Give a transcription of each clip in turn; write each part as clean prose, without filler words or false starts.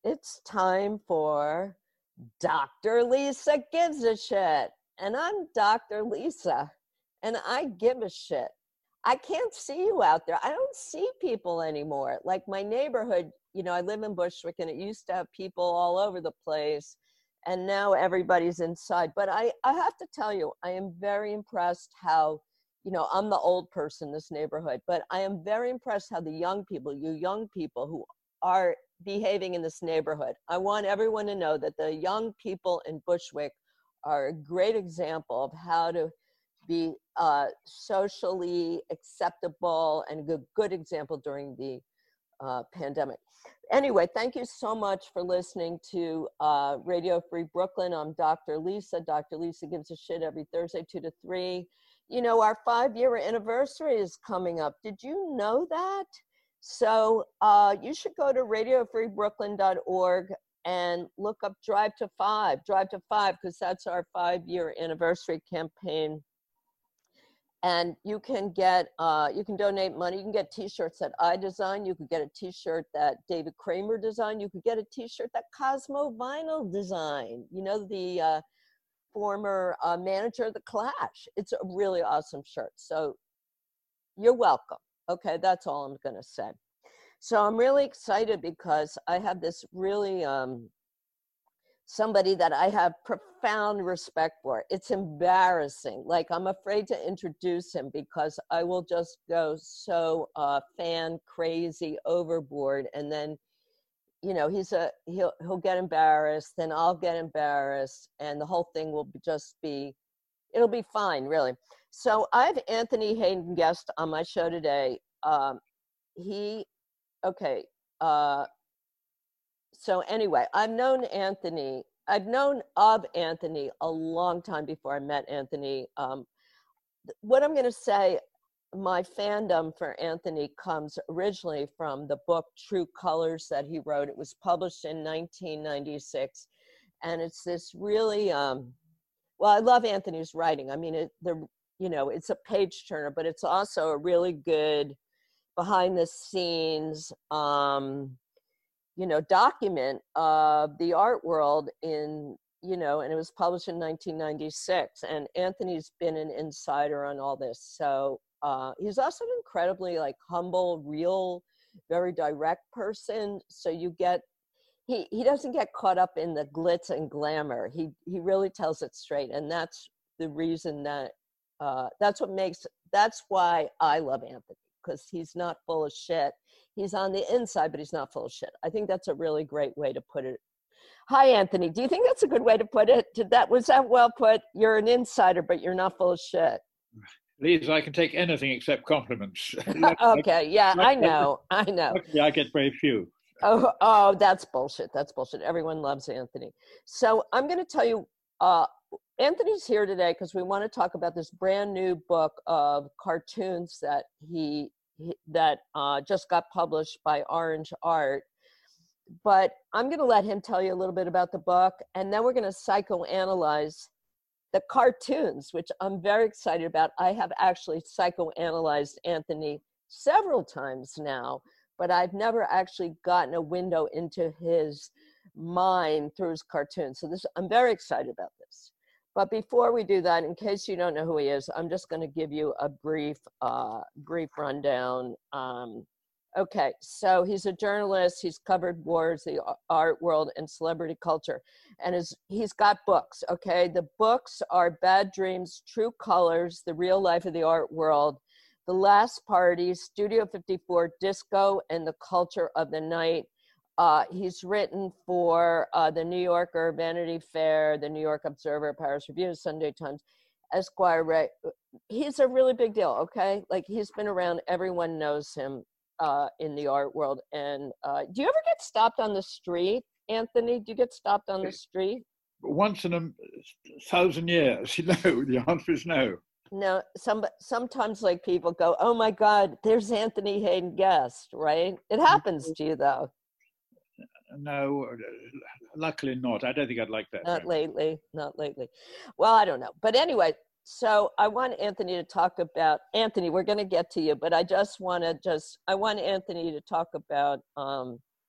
It's time for Dr. Lisa Gives a Shit. And I'm Dr. Lisa, and I give a shit. I can't see you out there. I don't see people anymore. Like my neighborhood, I live in Bushwick, and it used to have people all over the place. And now everybody's inside. But I have to tell you, I am very impressed how, I'm the old person in this neighborhood, but I am very impressed how the young people, you young people who are behaving in this neighborhood. I want everyone to know that the young people in Bushwick are a great example of how to be socially acceptable and a good example during the pandemic. Anyway, thank you so much for listening to Radio Free Brooklyn. I'm Dr. Lisa. Dr. Lisa Gives a Shit every Thursday, 2 to 3. Our 5-year anniversary is coming up. Did you know that? So you should go to radiofreebrooklyn.org and look up Drive to 5, because that's our 5-year anniversary campaign. And you can donate money. You can get t-shirts that I design. You could get a t-shirt that David Kramer designed. You could get a t-shirt that Cosmo Vinyl designed. The former manager of The Clash. It's a really awesome shirt. So you're welcome. Okay, that's all I'm going to say. So I'm really excited because I have this really somebody that I have profound respect for. It's embarrassing. Like, I'm afraid to introduce him because I will just go so fan crazy overboard, and then he'll get embarrassed, then I'll get embarrassed, and the whole thing will it'll be fine, really. So I have Anthony Hayden guest on my show today. So anyway, I've known of Anthony a long time before I met Anthony. What I'm going to say, my fandom for Anthony comes originally from the book True Colors that he wrote. It was published in 1996. And it's this really, I love Anthony's writing. I mean, it's a page turner, but it's also a really good behind the scenes, document of the art world and it was published in 1996. And Anthony's been an insider on all this. So he's also an incredibly humble, real, very direct person. So he doesn't get caught up in the glitz and glamour. He really tells it straight. And that's the reason that, that's why I love Anthony, because he's not full of shit. He's on the inside, but he's not full of shit. I think that's a really great way to put it. Hi, Anthony. Do you think that's a good way to put it? Was that well put? You're an insider, but you're not full of shit. Lisa, I can take anything except compliments. Okay, yeah, I know. Luckily, I get very few. Oh, that's bullshit. That's bullshit. Everyone loves Anthony. So I'm going to tell you, Anthony's here today because we want to talk about this brand new book of cartoons that that just got published by Orange Art. But I'm going to let him tell you a little bit about the book, and then we're going to psychoanalyze the cartoons, which I'm very excited about. I have actually psychoanalyzed Anthony several times now, but I've never actually gotten a window into his mind through his cartoons. So I'm very excited about this. But before we do that, in case you don't know who he is, I'm just going to give you a brief rundown. Okay, so he's a journalist. He's covered wars, the art world, and celebrity culture. And he's got books, okay? The books are Bad Dreams, True Colors, The Real Life of the Art World, The Last Party, Studio 54, Disco, and the Culture of the Night. He's written for the New Yorker, Vanity Fair, the New York Observer, Paris Review, Sunday Times, Esquire. He's a really big deal, okay? He's been around. Everyone knows him in the art world. And do you ever get stopped on the street, Anthony? Do you get stopped on the street? Once in 1,000 years. No, the answer is no. No, sometimes people go, oh my God, there's Anthony Hayden Guest, right? It happens to you though. No, luckily not. I don't think I'd like that. Not lately. Well, I don't know. But anyway, so I want Anthony to talk about, Anthony, we're going to get to you, but I want Anthony to talk about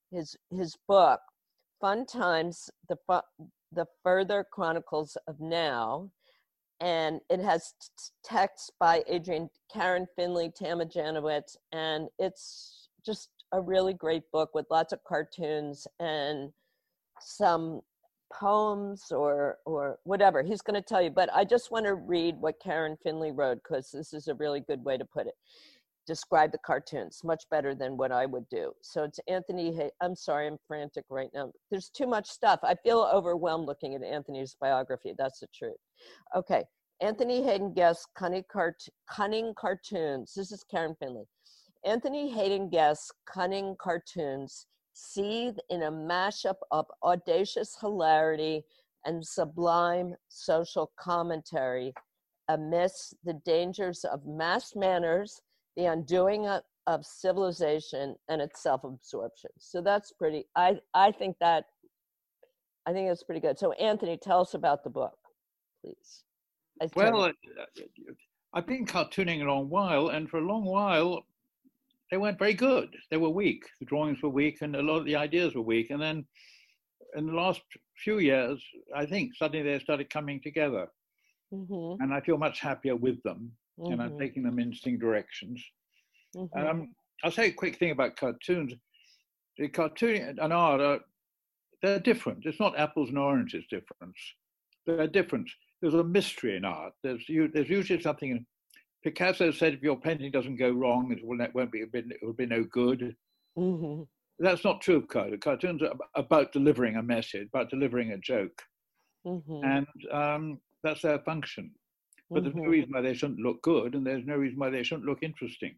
his book, Fun Times, the Further Chronicles of Now. And it has text by Karen Finley, Tama Janowitz, and it's just a really great book with lots of cartoons and some poems or whatever. He's going to tell you, but I just want to read what Karen Finley wrote because this is a really good way to put it. Describe the cartoons much better than what I would do. So it's Anthony I'm sorry, I'm frantic right now. There's too much stuff. I feel overwhelmed looking at Anthony's biography. That's the truth. Okay, Anthony Hayden Guest's Cunning Cartoons. This is Karen Finley. Anthony Hayden Guest's cunning cartoons seethe in a mashup of audacious hilarity and sublime social commentary amidst the dangers of mass manners, the undoing of civilization, and its self-absorption. So that's pretty, I think that's pretty good. So Anthony, tell us about the book, please. Well, I've been cartooning a long while, and for a long while, they weren't very good. They were weak. The drawings were weak, and a lot of the ideas were weak. And then in the last few years, I think suddenly they started coming together. Mm-hmm. And I feel much happier with them, mm-hmm. and I'm taking them in interesting directions. Mm-hmm. I'll say a quick thing about cartoons. The cartooning and art, they're different. It's not apples and oranges difference. They're different. There's a mystery in art. There's usually something. Picasso said, if your painting doesn't go wrong, it will be no good. Mm-hmm. That's not true of cartoons. Cartoons are about delivering a message, about delivering a joke. Mm-hmm. And that's their function. But mm-hmm. there's no reason why they shouldn't look good, and there's no reason why they shouldn't look interesting.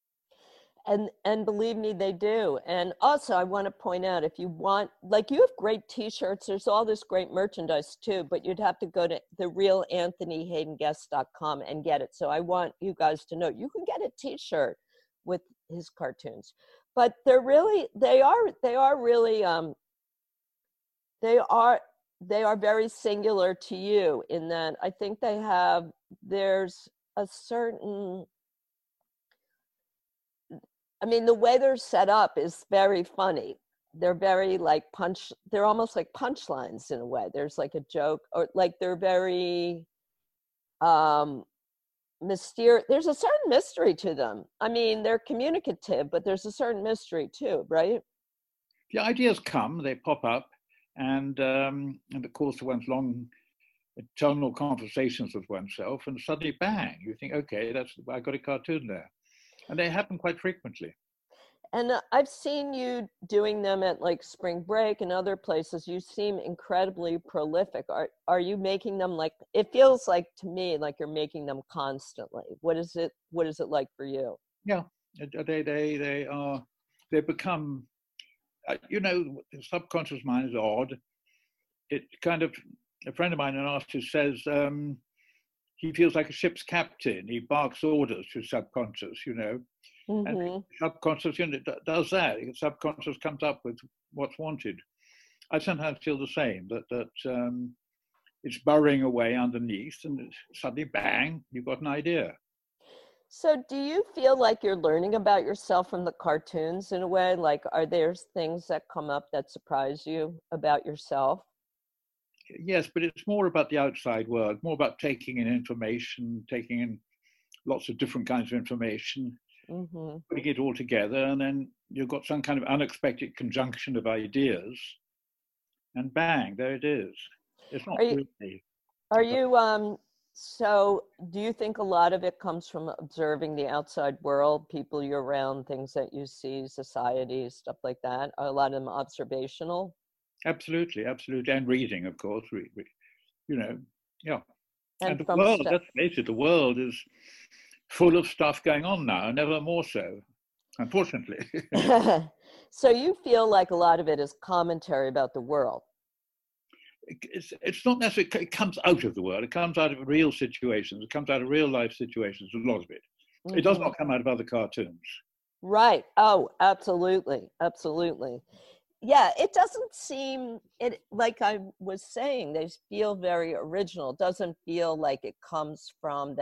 And believe me, they do. And also, I want to point out, if you want, like, you have great T-shirts. There's all this great merchandise too, but you'd have to go to therealanthonyhaydenguest.com and get it. So I want you guys to know you can get a T-shirt with his cartoons. But they are very singular to you in that I think there's a certain. I mean, the way they're set up is very funny. They're very they're almost like punchlines in a way. There's like a joke, or like they're very mysterious. There's a certain mystery to them. I mean, they're communicative, but there's a certain mystery too, right? The ideas come, they pop up, and in the course of one's long eternal conversations with oneself, and suddenly, bang, you think, okay, I got a cartoon there. And they happen quite frequently. And I've seen you doing them at like Spring Break and other places. You seem incredibly prolific. Are you making them it feels like to me like you're making them constantly. What is it like for you? Yeah, they become, the subconscious mind is odd. It kind of, a friend of mine, an artist, who says, he feels like a ship's captain. He barks orders to subconscious, mm-hmm. and subconscious does that. Subconscious comes up with what's wanted. I sometimes feel the same, that it's burrowing away underneath, and suddenly, bang, you've got an idea. So do you feel like you're learning about yourself from the cartoons in a way? Like, are there things that come up that surprise you about yourself? Yes, but it's more about the outside world, more about taking in information, taking in lots of different kinds of information, mm-hmm. putting it all together, and then you've got some kind of unexpected conjunction of ideas, and bang, there it is. It's not really. Are you, so do you think a lot of it comes from observing the outside world, people you're around, things that you see, society, stuff like that? Are a lot of them observational? Absolutely, and reading, of course, yeah. And the world, let's face it, the world is full of stuff going on now, never more so, unfortunately. So you feel like a lot of it is commentary about the world? It's not necessarily, it comes out of the world, it comes out of real situations, it comes out of real life situations, a lot of it. Mm-hmm. It does not come out of other cartoons. Right, oh, absolutely. Yeah, it doesn't seem, like I was saying, they feel very original. It doesn't feel like it comes from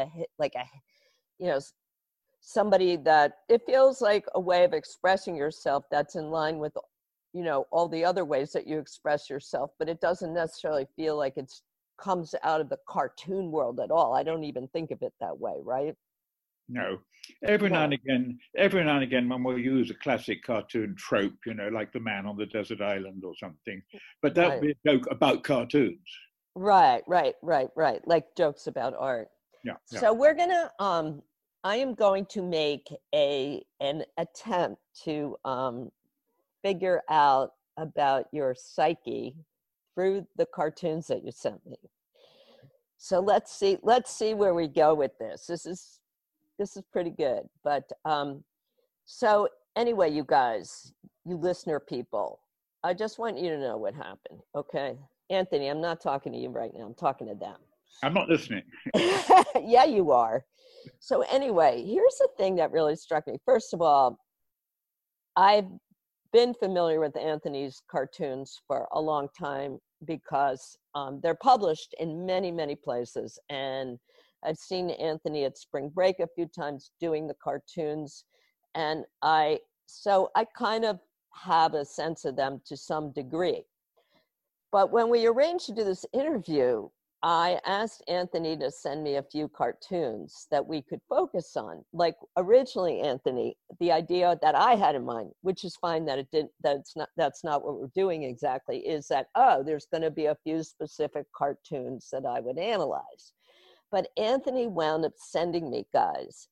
somebody that, it feels like a way of expressing yourself that's in line with you know, all the other ways that you express yourself, but it doesn't necessarily feel like it's comes out of the cartoon world at all. I don't even think of it that way, right? No. Every now No. and again, one will use a classic cartoon trope, you know, like the man on the desert island or something. But that would Right. be a joke about cartoons. Right, right, right, right. Like jokes about art. Yeah, yeah. So we're gonna I am going to make an attempt to figure out about your psyche through the cartoons that you sent me. So let's see where we go with this. This is pretty good. But so anyway, you guys, you listener people, I just want you to know what happened. Okay. Anthony, I'm not talking to you right now. I'm talking to them. I'm not listening. Yeah, you are. So anyway, here's the thing that really struck me. First of all, I've been familiar with Anthony's cartoons for a long time because they're published in many, many places. And I've seen Anthony at spring break a few times doing the cartoons. And so I kind of have a sense of them to some degree. But when we arranged to do this interview, I asked Anthony to send me a few cartoons that we could focus on. Like originally, Anthony, the idea that I had in mind, which is fine that that's not what we're doing exactly, is that, oh, there's going to be a few specific cartoons that I would analyze. But Anthony wound up sending me, guys,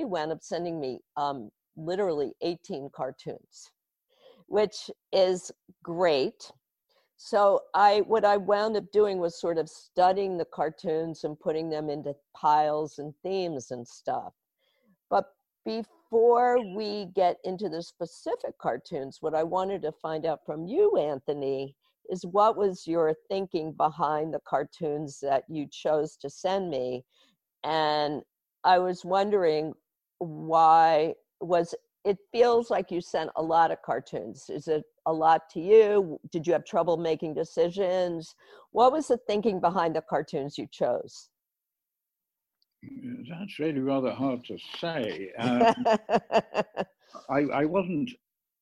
literally 18 cartoons, which is great. So what I wound up doing was sort of studying the cartoons and putting them into piles and themes and stuff. But before we get into the specific cartoons, what I wanted to find out from you, Anthony, is what was your thinking behind the cartoons that you chose to send me? And I was wondering it feels like you sent a lot of cartoons. Is it a lot to you? Did you have trouble making decisions? What was the thinking behind the cartoons you chose? That's really rather hard to say. I wasn't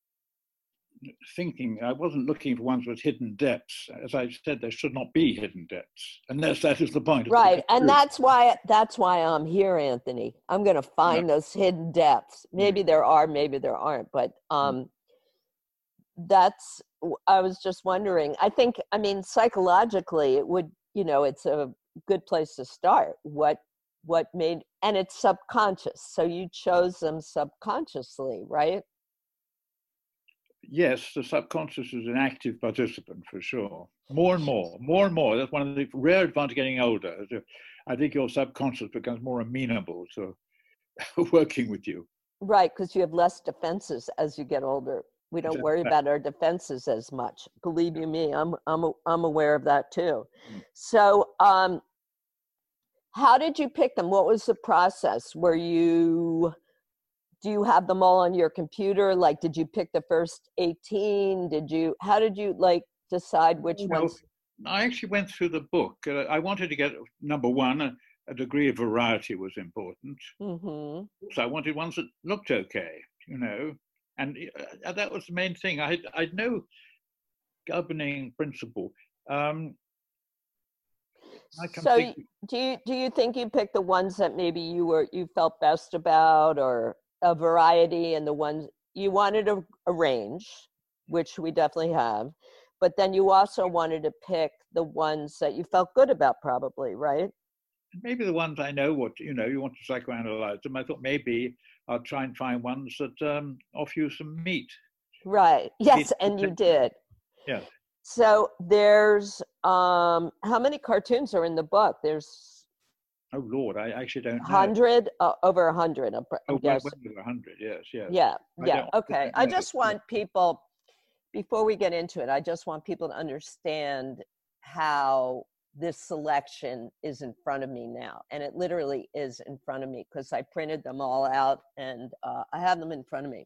I wasn't looking for ones with hidden depths. As I said, there should not be hidden depths, unless that is the point of right, the and that's why I'm here, Anthony. I'm going to find those hidden depths. Maybe there are, maybe there aren't, but I was just wondering. I mean, psychologically, it would, you know, it's a good place to start. What made, and it's subconscious. So you chose them subconsciously, right? Yes, the subconscious is an active participant for sure. More and more. That's one of the rare advantages of getting older. I think your subconscious becomes more amenable to working with you. Right, because you have less defenses as you get older. We don't worry about our defenses as much. Believe you me, I'm aware of that too. So, how did you pick them? What was the process? Do you have them all on your computer? Like, did you pick the first 18? How did you like decide which ones? I actually went through the book. I wanted to get, number one, a degree of variety was important. Mm-hmm. So I wanted ones that looked okay, you know, and that was the main thing. I had no governing principle. So do you think you picked the ones that maybe you felt best about, or a variety, and the ones you wanted a range, which we definitely have, but then you also wanted to pick the ones that you felt good about, probably, right? Maybe the ones I know what, you know, you want to psychoanalyze them. I thought maybe I'll try and find ones that offer you some meat. Right. Yes, and you did. Yeah. So there's how many cartoons are in the book? There's Oh Lord, I actually don't know. 100, over 100. I'm guessing. Over 100, yes. Yeah. Okay. I just want people, before we get into it, I just want people to understand how this selection is in front of me now. And it literally is in front of me because I printed them all out and I have them in front of me.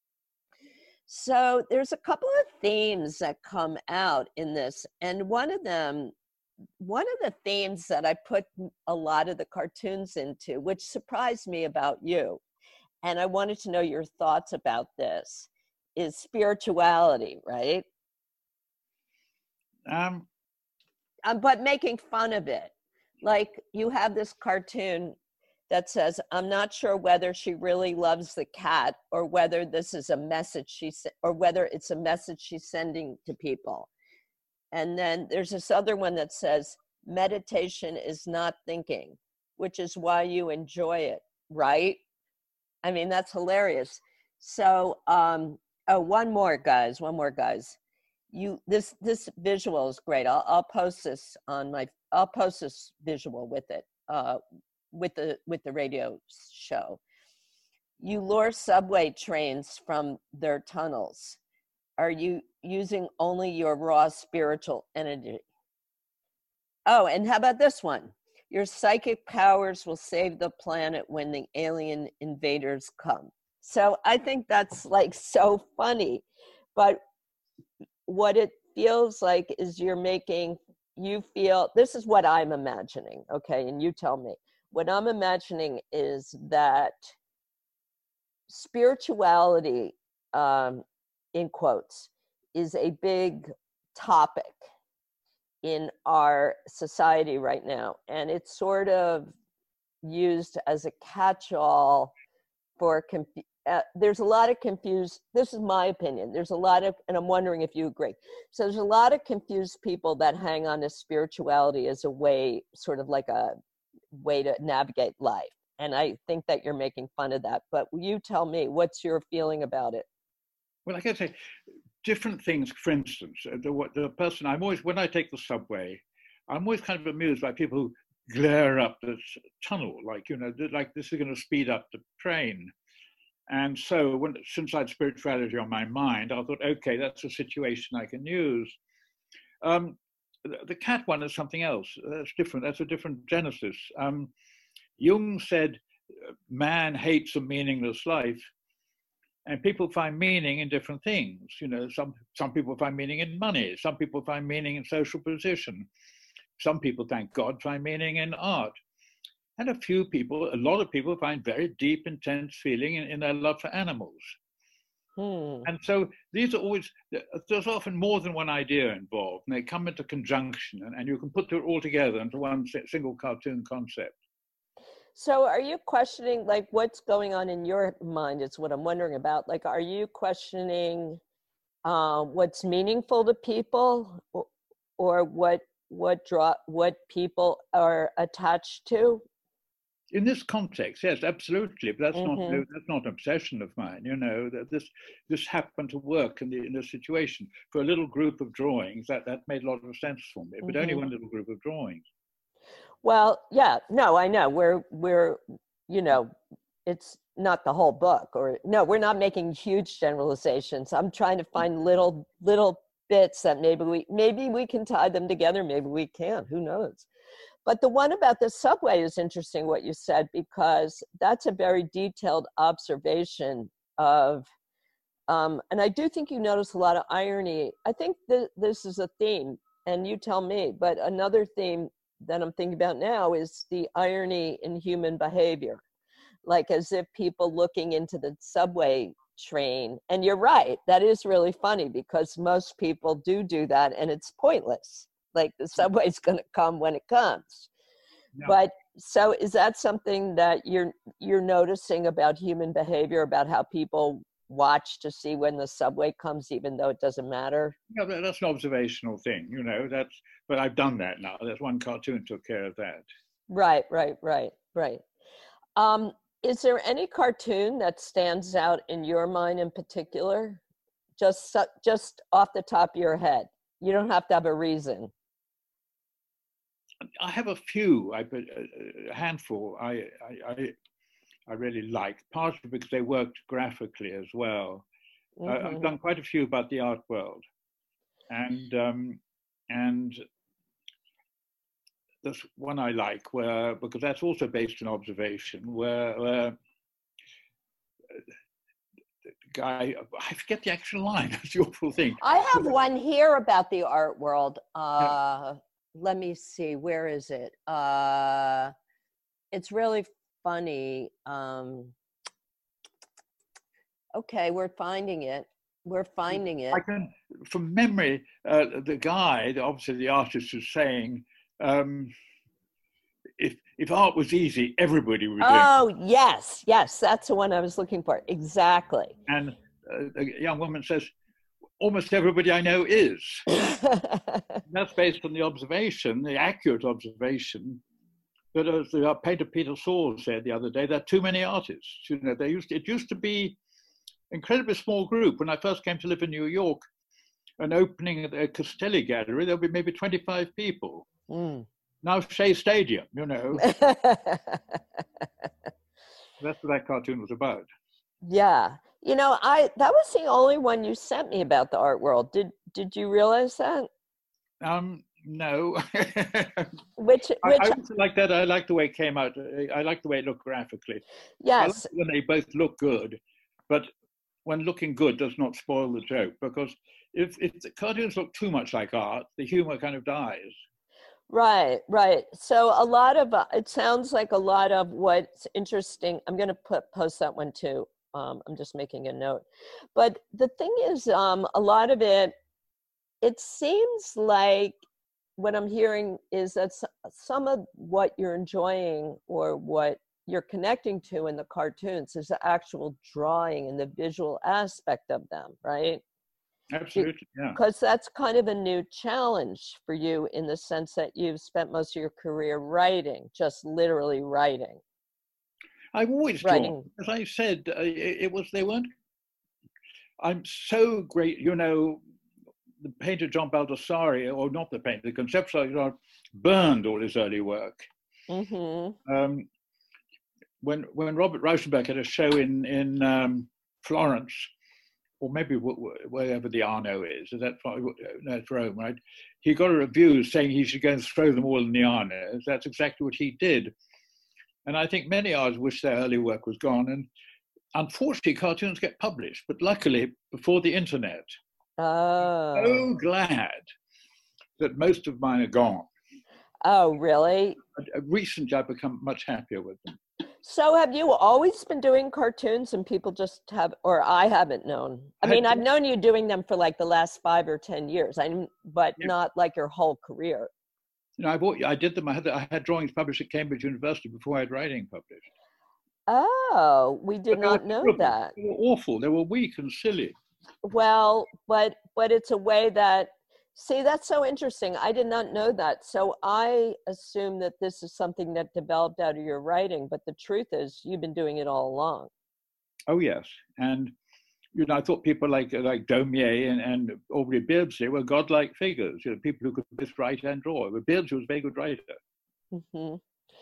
So there's a couple of themes that come out in this. And one of the themes that I put a lot of the cartoons into, which surprised me about you, and I wanted to know your thoughts about this, is spirituality, right? But making fun of it. Like you have this cartoon that says, I'm not sure whether she really loves the cat or whether this is a message or whether it's a message she's sending to people. And then there's this other one that says, meditation is not thinking, which is why you enjoy it, right? I mean, that's hilarious. So, one more, guys. This visual is great. I'll post this I'll post this visual with it, with the radio show. You lure subway trains from their tunnels. Are you using only your raw spiritual energy? Oh, and how about this one? Your psychic powers will save the planet when the alien invaders come. So I think that's like so funny. But what it feels like is you feel, this is what I'm imagining, okay? And you tell me. What I'm imagining is that spirituality, in quotes, is a big topic in our society right now. And it's sort of used as a catch-all for, there's a lot of confused, this is my opinion, there's a lot of, and I'm wondering if you agree. So there's a lot of confused people that hang on to spirituality as a way, sort of like a way to navigate life. And I think that you're making fun of that, but you tell me, what's your feeling about it? Well, I can say different things. For instance, the person when I take the subway, I'm always kind of amused by people who glare up the tunnel, like, like this is going to speed up the train. And so since I had spirituality on my mind, I thought, okay, that's a situation I can use. The cat one is something else. That's different. That's a different genesis. Jung said, man hates a meaningless life. And people find meaning in different things. Some people find meaning in money. Some people find meaning in social position. Some people, thank God, find meaning in art. And a lot of people find very deep, intense feeling in their love for animals. And so these are always, there's often more than one idea involved, and they come into conjunction, and you can put it all together into one single cartoon concept. So are you questioning, like, what's going on in your mind is what I'm wondering about. Like, are you questioning what's meaningful to people, or what people are attached to? In this context, yes, absolutely. But that's not an obsession of mine. That this happened to work in this situation for a little group of drawings. That made a lot of sense for me, but only one little group of drawings. Well, yeah, no, I know. We're it's not the whole book, or no, we're not making huge generalizations. I'm trying to find little bits that maybe we can tie them together. Maybe we can't. Who knows? But the one about the subway is interesting, what you said, because that's a very detailed observation of, and I do think you notice a lot of irony. I think this is a theme, and you tell me, but another theme that I'm thinking about now is the irony in human behavior. Like, as if people looking into the subway train, and you're right, that is really funny, because most people do that, and it's pointless. Like, the subway's going to come when it comes. Yeah. But so is that something that you're noticing about human behavior, about how people watch to see when the subway comes, even though it doesn't matter? Yeah, that's an observational thing, but I've done that now. There's one cartoon took care of that. Right. Is there any cartoon that stands out in your mind in particular? Just off the top of your head. You don't have to have a reason. I have a few, a handful I really like, partly because they worked graphically as well. I've done quite a few about the art world. And there's one I like because that's also based on observation, where the guy, I forget the actual line, that's the awful thing. I have one here about the art world. Let me see, where is it? It's really funny. Okay, we're finding it. We're finding it. I can, from memory, the guy, obviously the artist, is saying, if art was easy, everybody would do it. Oh, yes, yes, that's the one I was looking for. Exactly. And a young woman says, almost everybody I know is. That's based on the observation, the accurate observation, that as the painter Peter Saul said the other day, there are too many artists. You know, it used to be an incredibly small group. When I first came to live in New York, an opening at the Castelli Gallery, there'll be maybe 25 people. Mm. Now Shea Stadium, you know. That's what that cartoon was about. Yeah. You know, that was the only one you sent me about the art world. Did you realize that? No. Which I also like that. I like the way it came out. I like the way it looked graphically. Yes. I like when they both look good, but when looking good does not spoil the joke, because if the cartoons look too much like art, the humor kind of dies. Right, right. So a lot of it sounds like a lot of what's interesting. I'm going to post that one too. I'm just making a note. But the thing is, a lot of it seems like what I'm hearing is that some of what you're enjoying or what you're connecting to in the cartoons is the actual drawing and the visual aspect of them, right? Absolutely, yeah. Because that's kind of a new challenge for you in the sense that you've spent most of your career writing, just literally writing. I've always drawn. As I said, they weren't. I'm so great, you know. The painter John Baldessari, or not the painter, the conceptual, burned all his early work. Mm-hmm. When Robert Rauschenberg had a show in Florence, or maybe wherever the Arno is that's Rome, right? He got a review saying he should go and throw them all in the Arno. That's exactly what he did. And I think many artists wish their early work was gone. And unfortunately, cartoons get published, but luckily before the internet. Oh. So glad that most of mine are gone. Oh, really? Recently, I've become much happier with them. So have you always been doing cartoons and people just have, or I haven't known? I mean, I've known you doing them for like the last 5 or 10 years, but not like your whole career. You know, I did them. I had drawings published at Cambridge University before I had writing published. Oh, we did not know that. They were awful. They were weak and silly. Well, but it's a way that, see, that's so interesting. I did not know that. So I assume that this is something that developed out of your writing, but the truth is you've been doing it all along. Oh, yes. And, you know, I thought people like Daumier and Aubrey Beardsley were godlike figures, you know, people who could both write and draw. But Beardsley was a very good writer. Mm-hmm.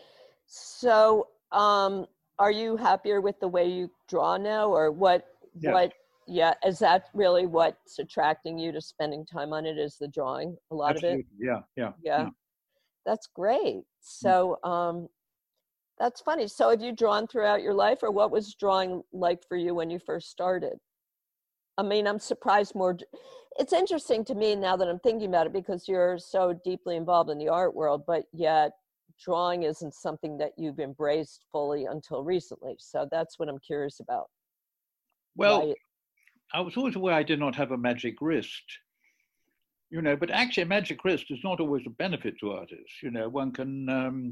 So are you happier with the way you draw now, or what? Yeah, is that really what's attracting you to spending time on it, is the drawing, a lot Absolutely. of it? Yeah. That's great. So that's funny. So have you drawn throughout your life, or what was drawing like for you when you first started? I mean, I'm surprised more. It's interesting to me now that I'm thinking about it, because you're so deeply involved in the art world, but yet drawing isn't something that you've embraced fully until recently. So that's what I'm curious about. Well, I was always aware I did not have a magic wrist, you know, but actually a magic wrist is not always a benefit to artists. You know, one can,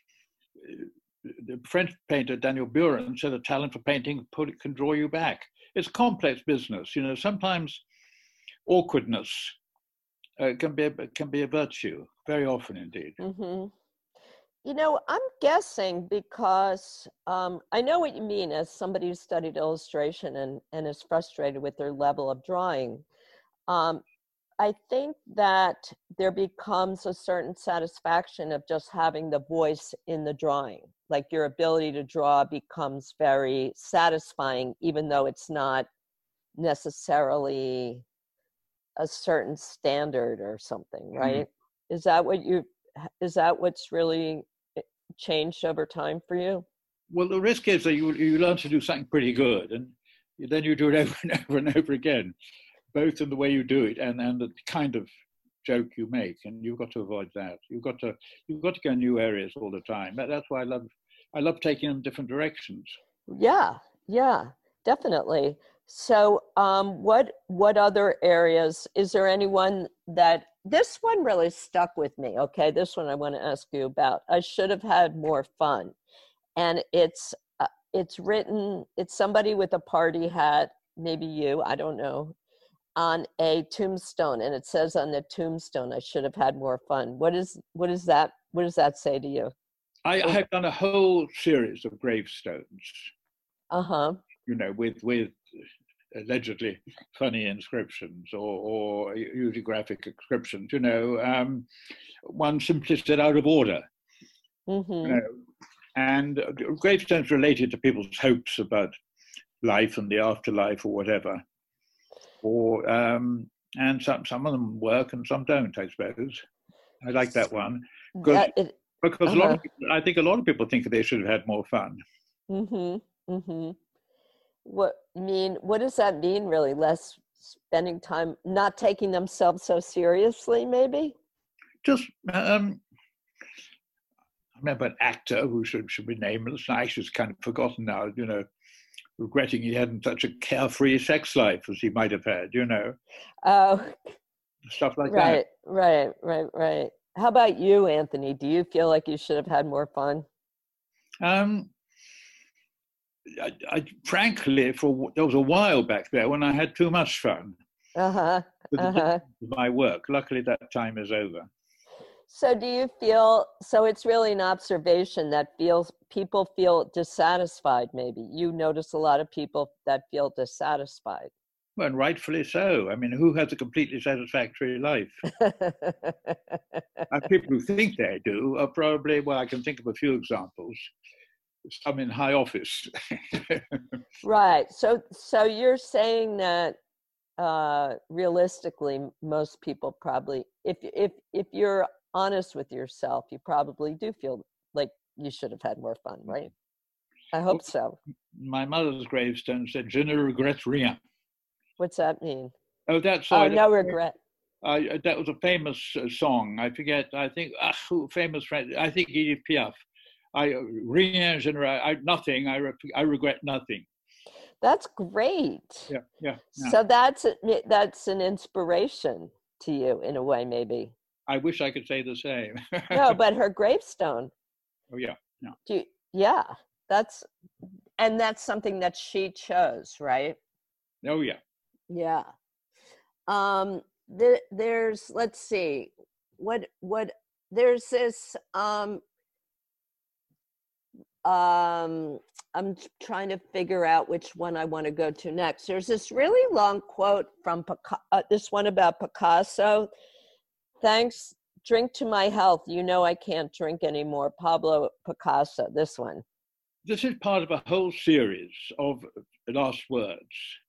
the French painter Daniel Buren said a talent for painting can draw you back. It's complex business, you know, sometimes awkwardness can be a virtue, very often indeed. Mm-hmm. You know, I'm guessing because I know what you mean as somebody who studied illustration and is frustrated with their level of drawing. I think that there becomes a certain satisfaction of just having the voice in the drawing. Like your ability to draw becomes very satisfying, even though it's not necessarily a certain standard or something, right? Mm. Is that what's really changed over time for you? Well, the risk is that you learn to do something pretty good, and then you do it over and over and over again, both in the way you do it and the kind of joke you make, and you've got to avoid that. You've got to go in new areas all the time. That's why I love taking them different directions. Yeah, definitely. So, what other areas? Is there anyone that this one really stuck with me? Okay, this one I want to ask you about. I should have had more fun, and it's written. It's somebody with a party hat, maybe you. I don't know, on a tombstone, and it says on the tombstone, "I should have had more fun." What is that? What does that say to you? I have done a whole series of gravestones, Uh-huh. with allegedly funny inscriptions or usually graphic inscriptions. One simply said out of order. Mm-hmm. You know, and gravestones related to people's hopes about life and the afterlife or whatever. Or and some of them work and some don't, I suppose. I like that one because That it, because a lot uh-huh. of people, I think a lot of people think they should have had more fun. Mm-hmm. Mm-hmm. What does that mean really? Less spending time, not taking themselves so seriously, maybe? Just I remember an actor who should be nameless. I actually kind of forgotten now. Regretting he hadn't such a carefree sex life as he might have had. Oh, Stuff like that. right, right, right, right. How about you, Anthony? Do you feel like you should have had more fun? Um, frankly, there was a while back there when I had too much fun Uh-huh. with Uh-huh. my work. Luckily, that time is over. So do you feel, so it's really an observation that feels people feel dissatisfied, maybe. You notice a lot of people that feel dissatisfied. Well, and rightfully so. I mean, who has a completely satisfactory life? People who think they do are probably, well, I can think of a few examples, some in high office. Right. So you're saying that realistically, most people probably, if you're honest with yourself, you probably do feel like you should have had more fun, right? I hope so. My mother's gravestone said, "Je ne regrette rien." What's that mean? Oh, that's Oh, sorry. no regret. That was a famous song. I forget. I think who famous friend. I think Edith Piaf. Rien, je ne, nothing. I regret nothing. That's great. Yeah, yeah, yeah. So that's an inspiration to you in a way, maybe. I wish I could say the same. No, but her gravestone. Oh yeah, yeah. Yeah, that's and that's something that she chose, right? Oh yeah. Yeah. There's, let's see, what there's this I'm trying to figure out which one I want to go to next. There's this really long quote from this one about Picasso. Thanks, drink to my health. You know I can't drink anymore. Pablo Picasso. This one. This is part of a whole series of last words.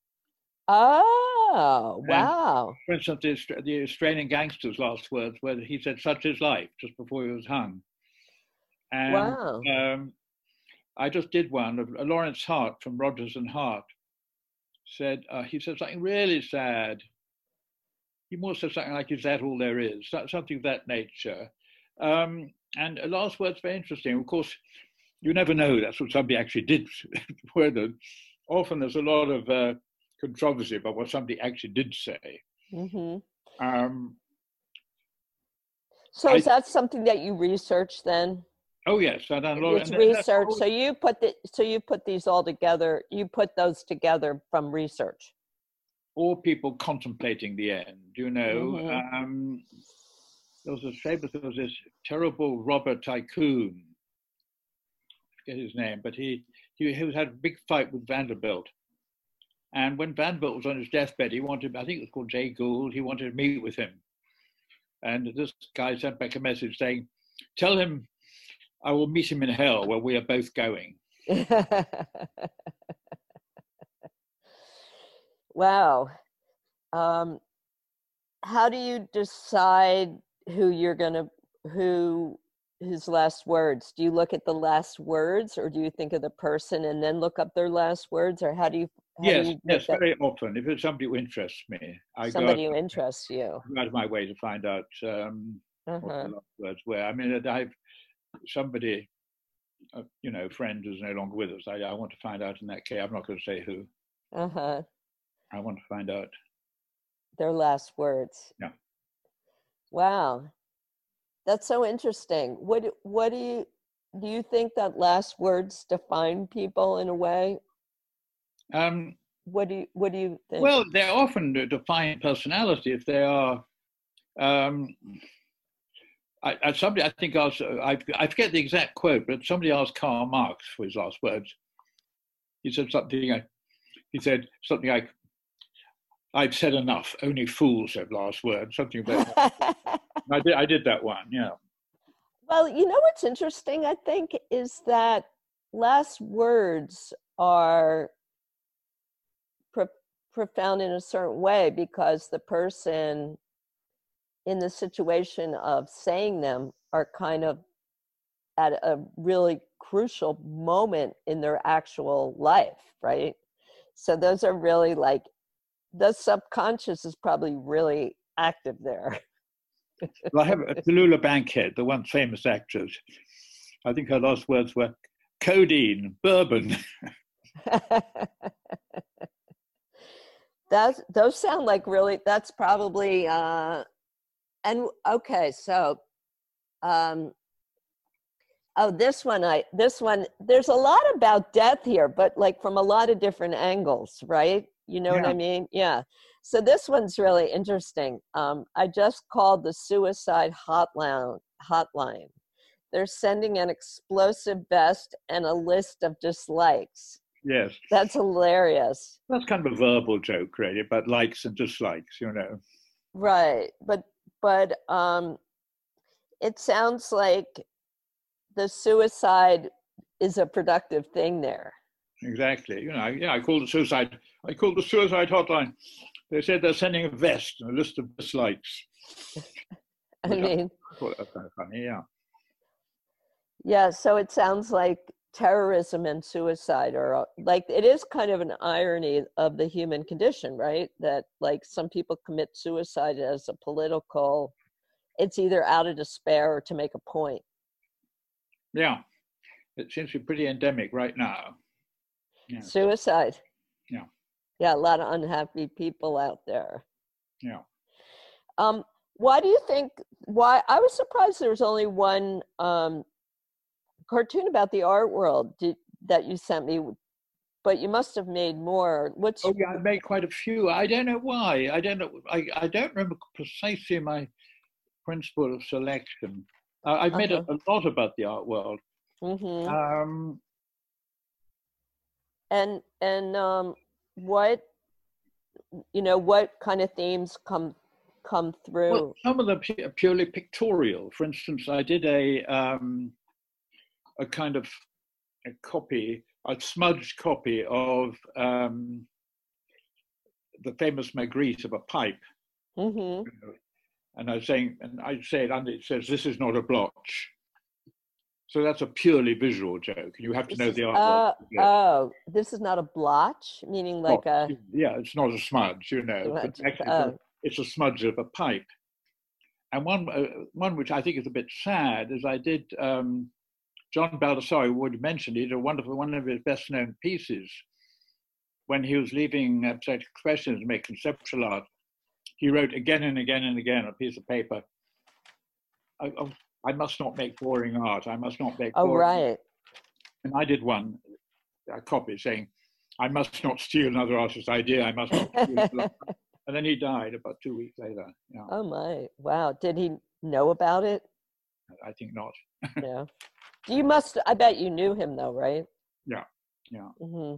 Oh, And wow. for instance, the Australian gangster's last words, where he said, "Such is life," just before he was hung. And Wow. I just did one of Lawrence Hart from Rodgers and Hart. He said something really sad. He more said something like, "Is that all there is?" Something of that nature. And last word's very interesting. Of course, you never know. That's what somebody actually did. Whether often there's a lot of controversy about what somebody actually did say. Mm-hmm. Um, So I is that something that you research then? Oh yes, I done a lot, It's and research. So you put these all together. You put those together from research. all people contemplating the end. Mm-hmm. There was this terrible robber tycoon. I forget his name, but he had a big fight with Vanderbilt. And when Vanderbilt was on his deathbed, he wanted, I think it was called Jay Gould, he wanted to meet with him. And this guy sent back a message saying, "Tell him I will meet him in hell where we are both going." Wow. Um, how do you decide who his last words? Do you look at the last words, or do you think of the person and then look up their last words, or how do Yes, you make yes, that very often. If it's somebody who interests me, I go somebody who interests you? out of my way to find out what the Uh-huh. last words were. I mean, I've somebody, friend who's no longer with us. I want to find out in that case. I'm not going to say who. Uh-huh. I want to find out. Their last words. Yeah. Wow. That's so interesting. What do you think that last words define people in a way? What do you think? Well, they're often define personality if they are. I forget the exact quote, but somebody asked Karl Marx for his last words. He said something like, "I've said enough. Only fools have last words." Something like that. I did that one. Yeah. Well, you know what's interesting, I think, is that last words are profound in a certain way because the person in the situation of saying them are kind of at a really crucial moment in their actual life, right? So those are really like, the subconscious is probably really active there. Well, I have Tallulah Bankhead, the once famous actress. I think her last words were codeine, bourbon. Those sound like really, that's probably, and okay, so, this one, there's a lot about death here, but like from a lot of different angles, right? You know what I mean? Yeah. So this one's really interesting. I just called the suicide hotline. They're sending an explosive vest and a list of dislikes. Yes. That's hilarious. That's kind of a verbal joke, really, about likes and dislikes, you know. Right. But it sounds like the suicide is a productive thing there. Exactly. You know, I called the suicide hotline. They said they're sending a vest and a list of dislikes. I mean, I thought that was kind of funny, yeah. Yeah, so it sounds like terrorism and suicide are like, it is kind of an irony of the human condition, right? That like some people commit suicide as a political, it's either out of despair or to make a point. Yeah, it seems to be pretty endemic right now. Yeah. Suicide. Yeah. Yeah, a lot of unhappy people out there. Yeah. Why do you think, I was surprised there was only one cartoon about the art world that you sent me, but you must have made more. Oh yeah, I made quite a few. I don't know why. I don't remember precisely my principle of selection. I've made a lot about the art world. Mm-hmm. And what, you know, what kind of themes come through? Well, some of them are purely pictorial. For instance, I did a kind of a smudged copy of the famous Magritte of a pipe. Mm-hmm. And I say it under, it says, "This is not a blotch." So that's a purely visual joke. You have to know the art. Oh, this is not a blotch, meaning like yeah, it's not a smudge, you know. But actually, it's a smudge of a pipe. And one which I think is a bit sad is I did. John Baldessari, who already mentioned, he did one of his best-known pieces when he was leaving abstract expressions to make conceptual art. He wrote again and again and again on a piece of paper, I must not make boring art. I must not make boring right. And I did a copy saying, I must not steal another artist's idea. I must not steal And then he died about 2 weeks later. Yeah. Oh my, wow. Did he know about it? I think not. Yeah. I bet you knew him though, right? Yeah, yeah. Mm-hmm.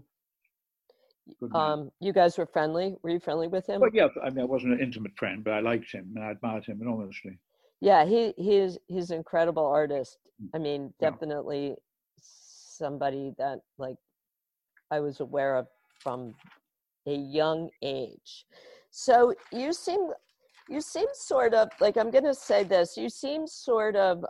You guys were friendly? Were you friendly with him? Well, yeah, I mean, I wasn't an intimate friend, but I liked him and I admired him enormously. Yeah, he's an incredible artist. I mean, definitely somebody that like I was aware of from a young age. So you seem sort of like, I'm going to say this, you seem sort of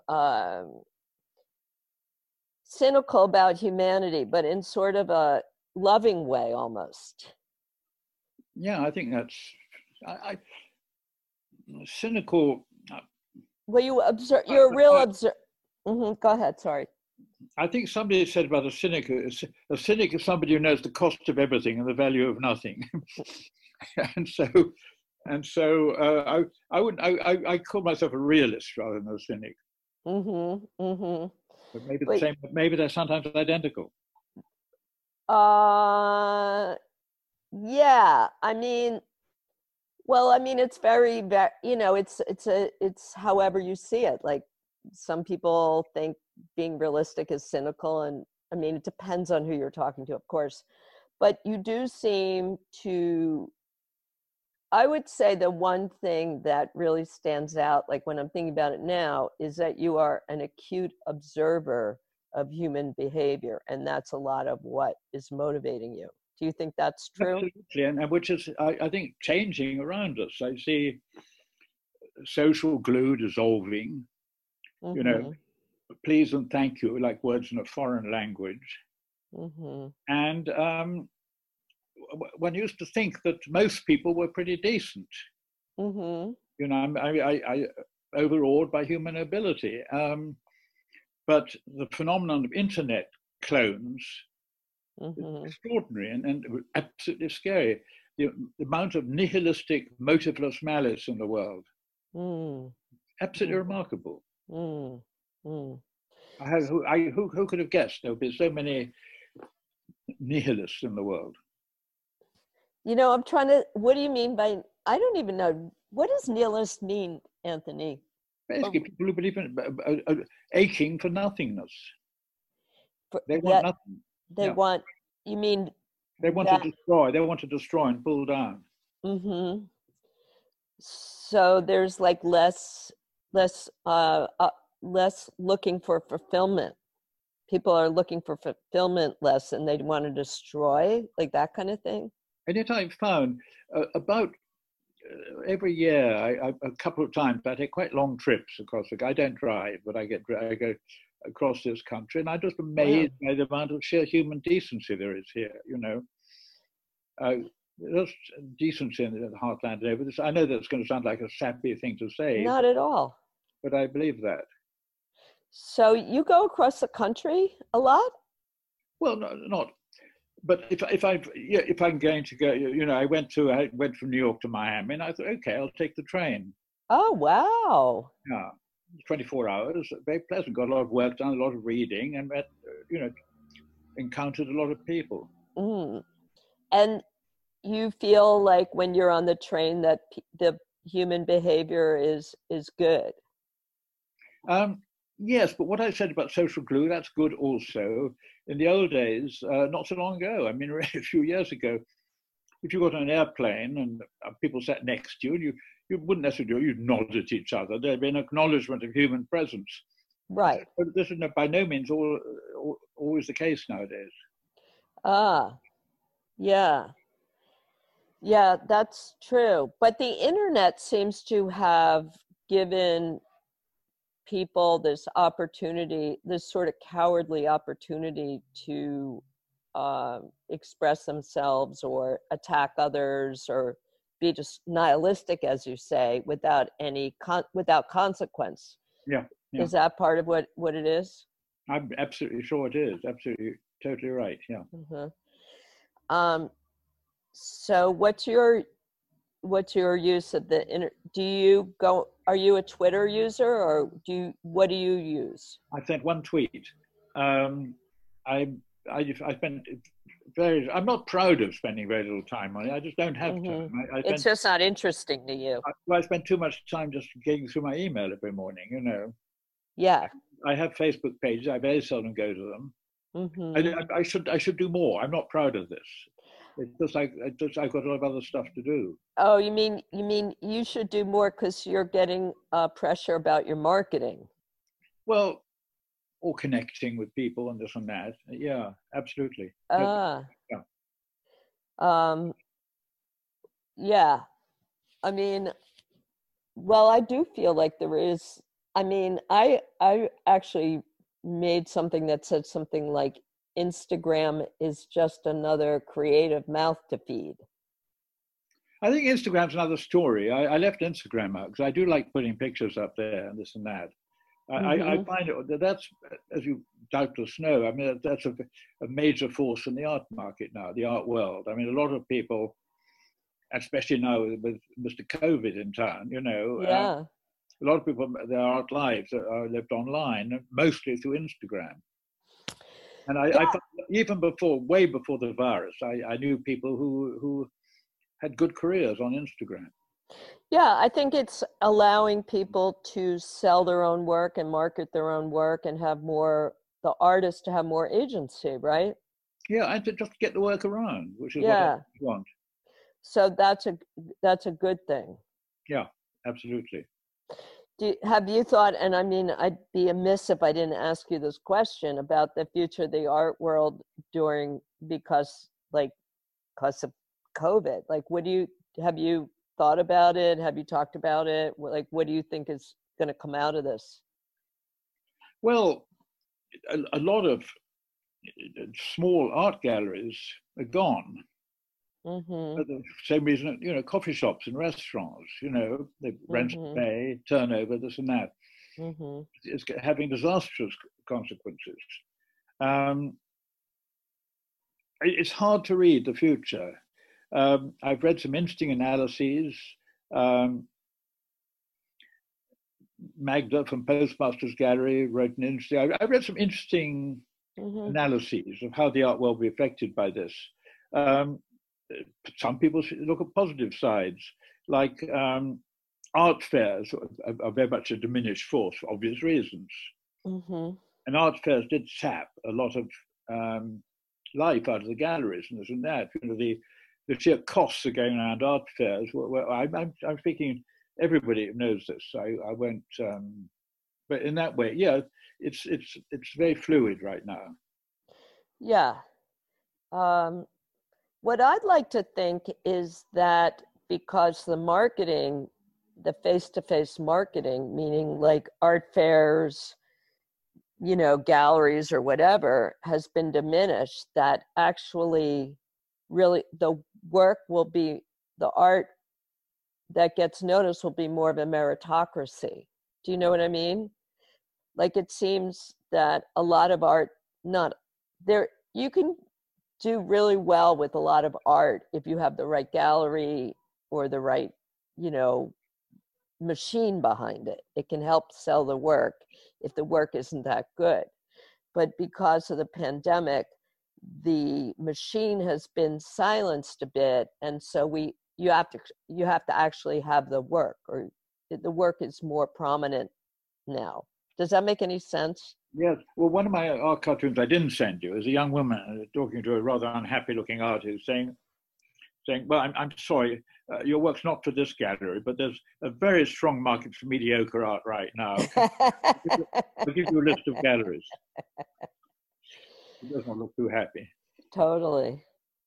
cynical about humanity, but in sort of a loving way almost. Yeah, I think that's cynical. Well, you're a real observer. Mm-hmm. Go ahead, sorry. I think somebody said about a cynic is somebody who knows the cost of everything and the value of nothing. and so I wouldn't. I call myself a realist rather than a cynic. Mm-hmm. Mm-hmm. But maybe the But same. Maybe they're sometimes identical. yeah, I mean, well, I mean, it's very, you know, it's however you see it. Like some people think being realistic is cynical, and I mean, it depends on who you're talking to, of course. But you do seem to, I would say the one thing that really stands out, like when I'm thinking about it now, is that you are an acute observer of human behavior, and that's a lot of what is motivating you. Do you think that's true? Absolutely, and which is, I think, changing around us. I see social glue dissolving. You know, Mm-hmm. please and thank you, like words in a foreign language. Mm-hmm. And one used to think that most people were pretty decent. Mm-hmm. You know, I overawed by human ability. But the phenomenon of internet clones is Mm-hmm. extraordinary and absolutely scary. The amount of nihilistic, motiveless malice in the world, Mm. absolutely remarkable. Mm. Mm. Who could have guessed there would be so many nihilists in the world? You know, I'm trying to, what do you mean by, I don't even know. What does nihilist mean, Anthony? Basically, Or, people who believe in aching for nothingness. They want that nothing. they Yeah, want, you mean they want to that, destroy. They want to destroy and pull down. mm-hmm. So there's like less, less looking for fulfillment. People are looking for fulfillment less and they want to destroy, like that kind of thing. And yet I found about every year, a couple of times, I take quite long trips across. I don't drive, but I go across this country, and I'm just Wow. amazed by the amount of sheer human decency there is here. You know, there's decency in the heartland over this. I know that's going to sound like a sappy thing to say, Not at all. but I believe that. So you go across the country a lot? Well, no, not. But if I'm going to go, you know, I went from New York to Miami, and I thought, okay, I'll take the train. Oh, wow. Yeah, 24 hours, very pleasant. Got a lot of work done, a lot of reading, and met, you know, encountered a lot of people. Mm. And you feel like when you're on the train that the human behavior is good. Yes, but what I said about social glue, that's good also. In the old days, not so long ago, I mean, a few years ago, if you got on an airplane and people sat next to you, and you wouldn't necessarily, you'd nod at each other. There'd be an acknowledgement of human presence. Right. But this is by no means always the case nowadays. Ah, yeah. Yeah, that's true. But the internet seems to have given people this opportunity, this sort of cowardly opportunity to express themselves or attack others or be just nihilistic, as you say, without any without consequence. Yeah, yeah. Is that part of what it is? I'm absolutely sure it is. Absolutely, totally right. Yeah. Mm-hmm. So what's your use of the do you go, are you a Twitter user or what do you use? I sent one tweet. I spent I'm not proud of spending very little time on it. I just don't have Mm-hmm. time. It's just not interesting to you. I spend too much time just getting through my email every morning, you know. Yeah. I have Facebook pages. I very seldom go to them. Mm-hmm. I should do more. I'm not proud of this. It's just like I've got a lot of other stuff to do. Oh, you mean you should do more because you're getting pressure about your marketing. Well, or connecting with people and this and that. Yeah, absolutely. Ah. Yeah. Um, yeah. I mean, well, I do feel like there is. I mean, I actually made something that said something like Instagram is just another creative mouth to feed. I think Instagram's another story. I left Instagram out because I do like putting pictures up there and this and that. I Mm-hmm. find that's, as you doubtless know, I mean, that's a major force in the art market now, the art world. I mean, a lot of people especially now with Mr. COVID in town, Yeah. a lot of people, their art lives are lived online, mostly through Instagram. And I thought even before, way before the virus, I knew people who had good careers on Instagram. Yeah, I think it's allowing people to sell their own work and market their own work and have more, the artists to have more agency, right? Yeah, and to just get the work around, which is what I Yeah. want. So that's a good thing. Yeah, absolutely. Have you thought, and I mean, I'd be amiss if I didn't ask you this question about the future of the art world because of COVID. Like, have you thought about it? Have you talked about it? Like, what do you think is going to come out of this? Well, a lot of small art galleries are gone. Mm-hmm. For the same reason, coffee shops and restaurants, they rent, pay, turnover, this and that. Mm-hmm. It's having disastrous consequences. It's hard to read the future. I've read some interesting analyses. Magda from Postmasters Gallery wrote an interesting. I read some interesting analyses of how the art world will be affected by this. Some people look at positive sides, like art fairs are very much a diminished force for obvious reasons. And art fairs did sap a lot of life out of the galleries and this and that. The sheer costs of going around art fairs. I'm speaking. Everybody knows this. I won't. But in that way, yeah, it's very fluid right now. Yeah. What I'd like to think is that because the face-to-face marketing, meaning like art fairs, galleries or whatever, has been diminished, that actually really the art that gets noticed will be more of a meritocracy. Do you know what I mean? Like, it seems that a lot of art, you can do really well with a lot of art if you have the right gallery or the right, machine behind it. It can help sell the work if the work isn't that good. But because of the pandemic, the machine has been silenced a bit, and so you have to actually have the work, or the work is more prominent now. Does that make any sense? Yes. Well, one of my art cartoons I didn't send you is a young woman talking to a rather unhappy-looking artist, saying, "Well, I'm sorry, your work's not for this gallery, but there's a very strong market for mediocre art right now. I'll give you a list of galleries." She does not look too happy. Totally.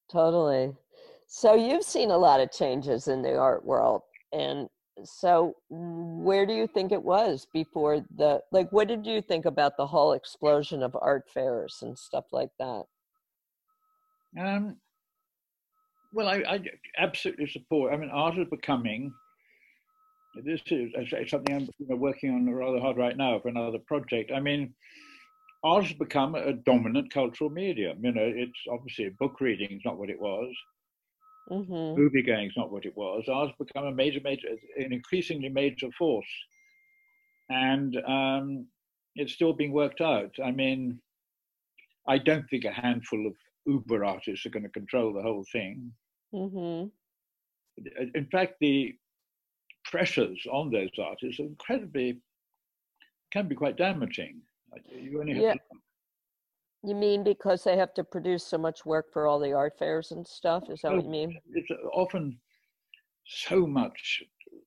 So you've seen a lot of changes in the art world, and so where do you think it was before what did you think about the whole explosion of art fairs and stuff like that? Well, I absolutely support. I mean, art is becoming. This is something I'm working on rather hard right now for another project. I mean, art has become a dominant cultural medium. It's obviously book reading is not what it was. Movie going is not what it was. Art has become an increasingly major force, and it's still being worked out. I mean, I don't think a handful of uber artists are going to control the whole thing. In fact, the pressures on those artists can be quite damaging. You only have to. You mean because they have to produce so much work for all the art fairs and stuff? Is that what you mean? It's often so much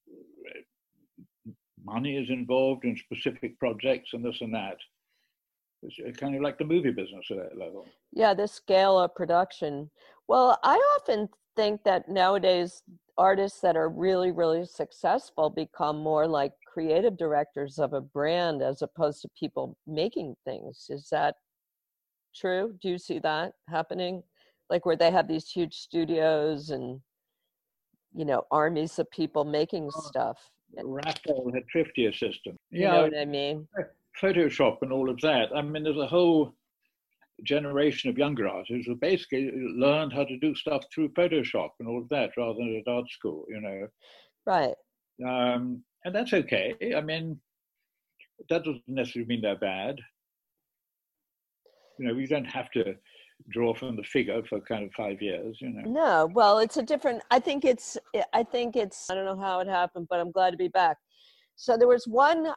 money is involved in specific projects and this and that. It's kind of like the movie business at that level. Yeah, the scale of production. Well, I often think that nowadays artists that are really, really successful become more like creative directors of a brand as opposed to people making things. Is that true? Do you see that happening? Like where they have these huge studios and, armies of people making stuff. Raphael had Thrifty Assistant. You know what I mean? Photoshop and all of that. I mean, there's a whole generation of younger artists who basically learned how to do stuff through Photoshop and all of that rather than at art school, you know. Right. And that's okay. I mean, that doesn't necessarily mean they're bad. You know, we don't have to draw from the figure for kind of 5 years, you know. No, well, it's a different, I think it's, I don't know how it happened, but I'm glad to be back. So there was one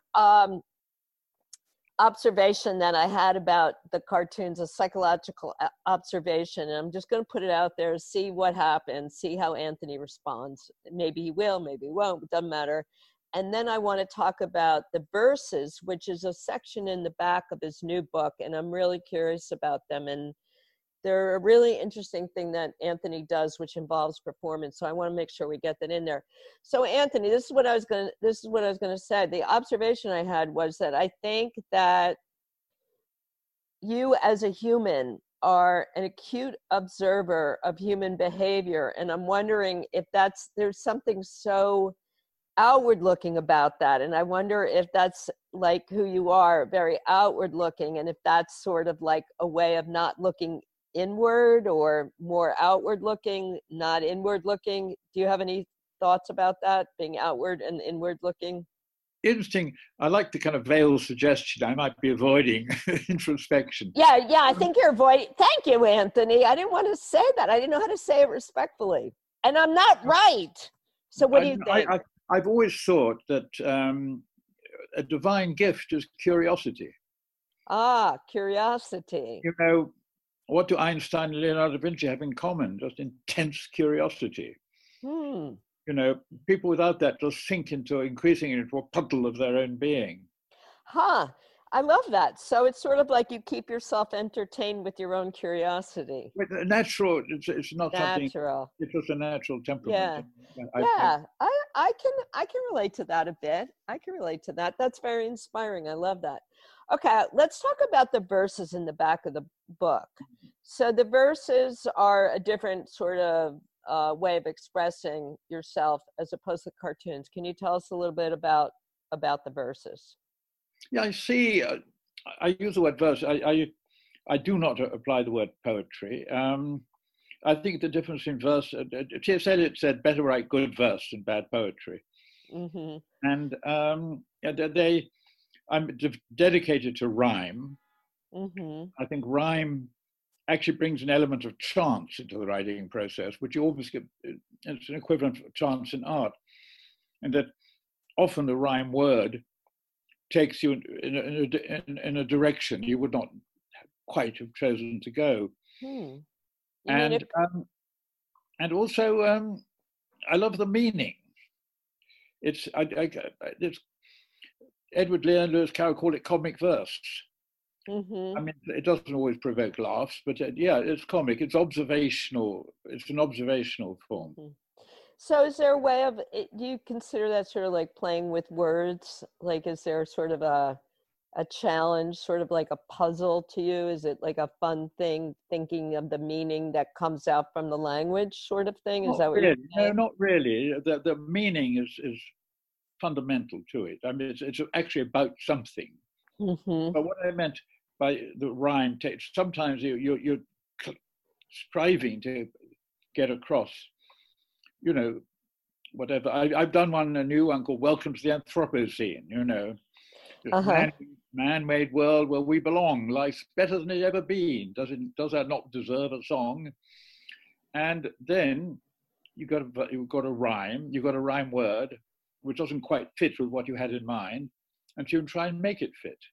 observation that I had about the cartoons, a psychological observation, and I'm just going to put it out there, see what happens, see how Anthony responds. Maybe he will, maybe he won't, it doesn't matter. And then I want to talk about the verses, which is a section in the back of his new book, and I'm really curious about them. And they're a really interesting thing that Anthony does, which involves performance. So I want to make sure we get that in there. So Anthony, this is what I was going to say. The observation I had was that I think that you as a human are an acute observer of human behavior. And I'm wondering if there's something so outward looking about that. And I wonder if that's like who you are, very outward looking, and if that's sort of like a way of not looking inward, or more outward looking, not inward looking. Do you have any thoughts about that, being outward and inward looking? Interesting. I like the kind of veiled suggestion. I might be avoiding introspection. Yeah, I think you're avoiding. Thank you, Anthony. I didn't want to say that. I didn't know how to say it respectfully. And I'm not right. So what do you think? I've always thought that a divine gift is curiosity. Ah, curiosity. You know, what do Einstein and Leonardo da Vinci have in common? Just intense curiosity. You know, people without that just sink increasing into a puddle of their own being. I love that. So it's sort of like you keep yourself entertained with your own curiosity. Natural. It's not natural. Something. It's just a natural temperament. Yeah. I can relate to that a bit. I can relate to that. That's very inspiring. I love that. Okay, let's talk about the verses in the back of the book. So the verses are a different sort of way of expressing yourself as opposed to cartoons. Can you tell us a little bit about the verses? Yeah, I see. I use the word verse. I do not apply the word poetry. I think the difference in verse, T.S. Eliot said, better write good verse than bad poetry. Mm-hmm. And I'm dedicated to rhyme. Mm-hmm. I think rhyme actually brings an element of chance into the writing process, which you always get, it's an equivalent of chance in art. And that often the rhyme word takes you in a direction you would not quite have chosen to go. And also, I love the meaning. It's Edward Lear and Lewis Carroll call it comic verse. Mm-hmm. I mean, it doesn't always provoke laughs, but it's comic. It's observational. It's an observational form. Mm-hmm. So is there a way of, do you consider that sort of like playing with words? Like, is there sort of a challenge, sort of like a puzzle to you? Is it like a fun thing, thinking of the meaning that comes out from the language sort of thing? Is that what you're saying? No, not really. The meaning is fundamental to it. I mean, it's actually about something. Mm-hmm. But what I meant by the rhyme, sometimes you're striving to get across, you know, whatever. I've done a new one called Welcome to the Anthropocene, you know. Man-made world where we belong. Life's better than it's ever been. Does that not deserve a song? And then you've got a rhyme. You've got a rhyme word, which doesn't quite fit with what you had in mind, and you try and make it fit.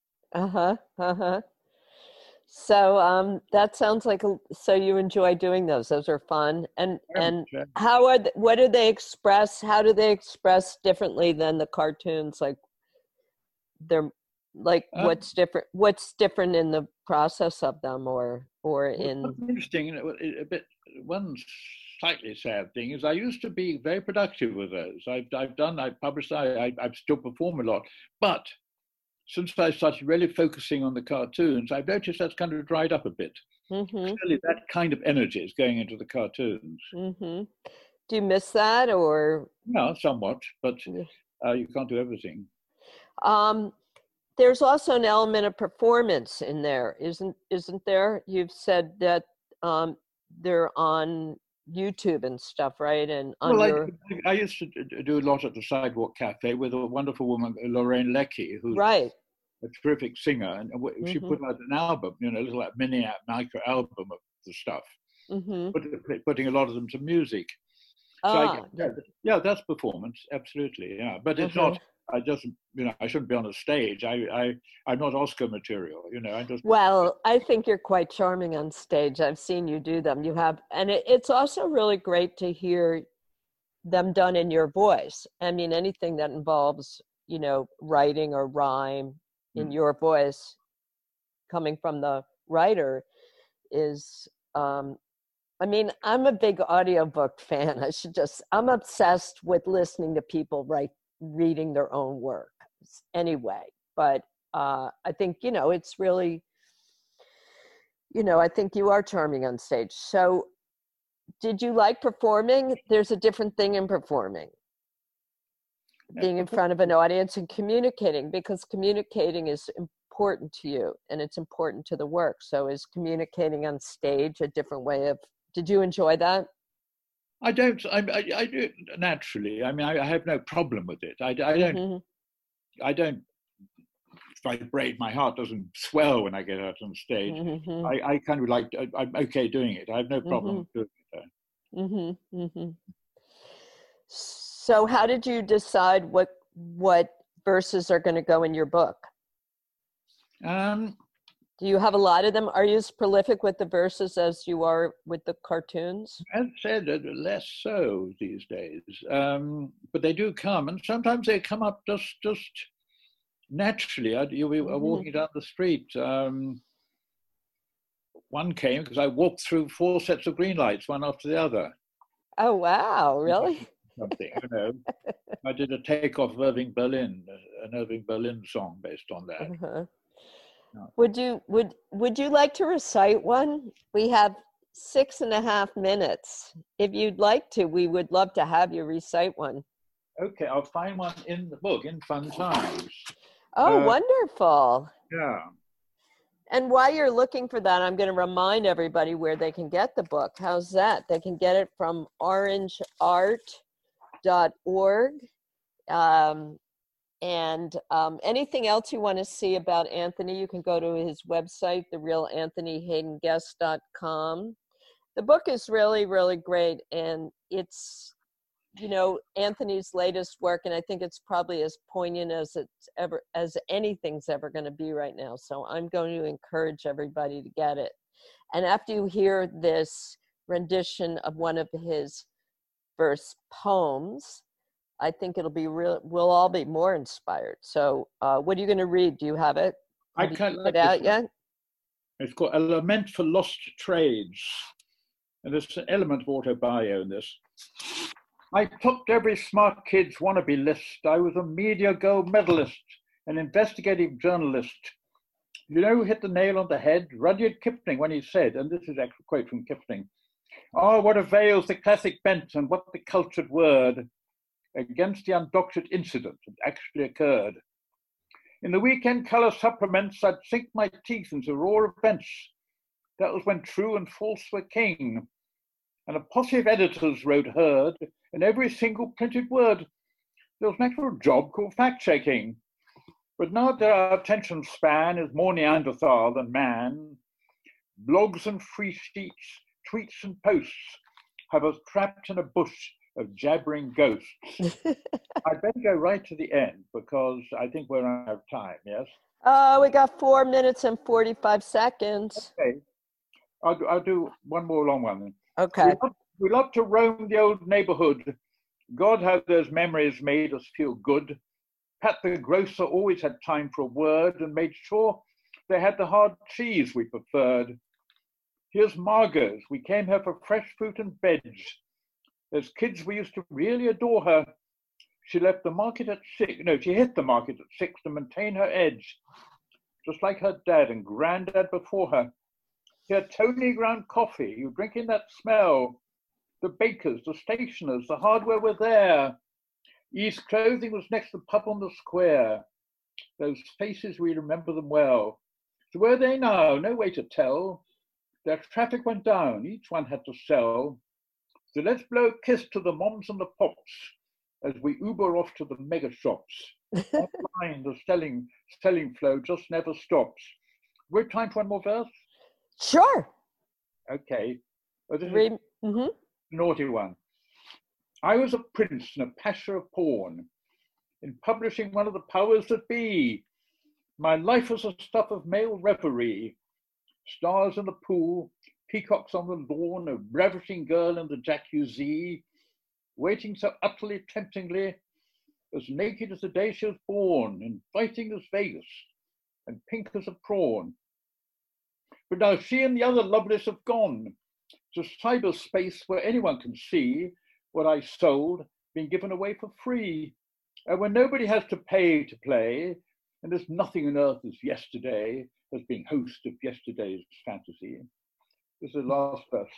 So that sounds like so you enjoy doing those. Those are fun. And what do they express? How do they express differently than the cartoons? Like they're like what's different in the process of them, or in interesting a bit. One slightly sad thing is I used to be very productive with those. I've published, I've still perform a lot, but since I started really focusing on the cartoons, I've noticed that's kind of dried up a bit. Mm-hmm. Clearly that kind of energy is going into the cartoons. Mm-hmm. Do you miss that, or? No, somewhat, but you can't do everything. there's also an element of performance in there, isn't there? You've said that they're on YouTube and stuff, right? And on Well, your I used to do a lot at the Sidewalk Cafe with a wonderful woman, Lorraine Leckie, who's right. a terrific singer, and she put out an album, a little like mini micro album of the stuff, putting a lot of them to music. So yeah, that's performance, absolutely, yeah. But it's not. I just, I shouldn't be on a stage. I'm not Oscar material, I just. Well, I think you're quite charming on stage. I've seen you do them. You have, and it's also really great to hear them done in your voice. I mean, anything that involves, writing or rhyme in your voice, coming from the writer, is. I mean, I'm a big audiobook fan. I'm obsessed with listening to people reading their own work anyway. But I think, it's really, I think you are charming on stage. So did you like performing? There's a different thing in performing. Being in front of an audience and communicating, because communicating is important to you and it's important to the work. So is communicating on stage a different way of, did you enjoy that? I don't. I do naturally. I mean, I have no problem with it. I don't. I don't vibrate. My heart doesn't swell when I get out on stage. I kind of like. I'm okay doing it. I have no problem doing it. So, how did you decide what verses are going to go in your book? Do you have a lot of them? Are you as prolific with the verses as you are with the cartoons? As said, less so these days. But they do come, and sometimes they come up just naturally. You were walking down the street. One came because I walked through 4 sets of green lights, one after the other. Oh, wow. Really? Something, I did a takeoff of Irving Berlin, an Irving Berlin song based on that. Would you like to recite one? We have 6.5 minutes. If you'd like to, we would love to have you recite one. Okay, I'll find one in the book, In Fun Times. Oh, wonderful. Yeah. And while you're looking for that, I'm going to remind everybody where they can get the book. How's that? They can get it from orangeart.org. And anything else you want to see about Anthony, you can go to his website, therealanthonyhaydenguest.com. The book is really, really great. And it's, Anthony's latest work. And I think it's probably as poignant as anything's ever going to be right now. So I'm going to encourage everybody to get it. And after you hear this rendition of one of his verse poems, I think we'll all be more inspired. So what are you going to read? Do you have it? I can't put it out yet? It's called A Lament for Lost Trades. And there's an element of autobio in this. I topped every smart kid's wannabe list. I was a media gold medalist, an investigative journalist. You know who hit the nail on the head? Rudyard Kipling, when he said, and this is actually a quote from Kipling, "Oh, what avails the classic bent and what the cultured word against the undoctored incident that actually occurred. In the weekend color supplements, I'd sink my teeth into raw events. That was when true and false were king. And a posse of editors wrote herd, and every single printed word. There was an actual job called fact-checking. But now that our attention span is more Neanderthal than man, blogs and free sheets, tweets and posts have us trapped in a bush of jabbering ghosts." I'd better go right to the end because I think we're out of time, yes? We got 4 minutes and 45 seconds. Okay. I'll do one more long one. Okay. We love to roam the old neighborhood. God, how those memories made us feel good. Pat the grocer always had time for a word and made sure they had the hard cheese we preferred. Here's Margot's. We came here for fresh fruit and veg. As kids, we used to really adore her. She left the market at 6. No, she hit the market at 6 to maintain her edge, just like her dad and granddad before her. Here, Tony ground coffee. You drink in that smell. The bakers, the stationers, the hardware were there. Eve's clothing was next to the pub on the square. Those faces, we remember them well. So where are they now? No way to tell. Their traffic went down, each one had to sell. So let's blow a kiss to the moms and the pops as we Uber off to the mega shops. Online, the selling flow just never stops. We have time for one more verse? Sure. Okay. This is a naughty one. I was a prince in a pasture of porn, in publishing one of the powers that be. My life was a stuff of male reverie. Stars in the pool, peacocks on the lawn, a ravishing girl in the jacuzzi, waiting so utterly temptingly, as naked as the day she was born, inviting as Vegas, and pink as a prawn. But now she and the other Lovelace have gone to cyberspace where anyone can see what I sold being given away for free. And when nobody has to pay to play, and there's nothing on earth as yesterday as being host of yesterday's fantasy. This is the last verse.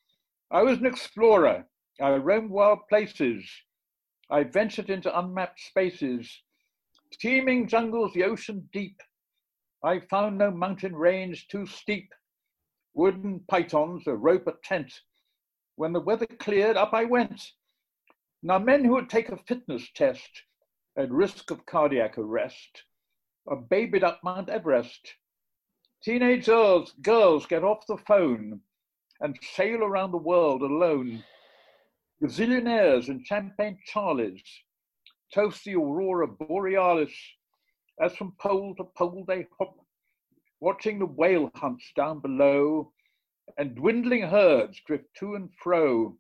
I was an explorer. I roamed wild places. I ventured into unmapped spaces, teeming jungles, the ocean deep. I found no mountain range too steep. Wooden pythons, a rope, a tent. When the weather cleared, up I went. Now men who would take a fitness test at risk of cardiac arrest are babied up Mount Everest. Teenage girls get off the phone and sail around the world alone. Gazillionaires and champagne Charlies toast the aurora borealis as from pole to pole they hop, watching the whale hunts down below and dwindling herds drift to and fro.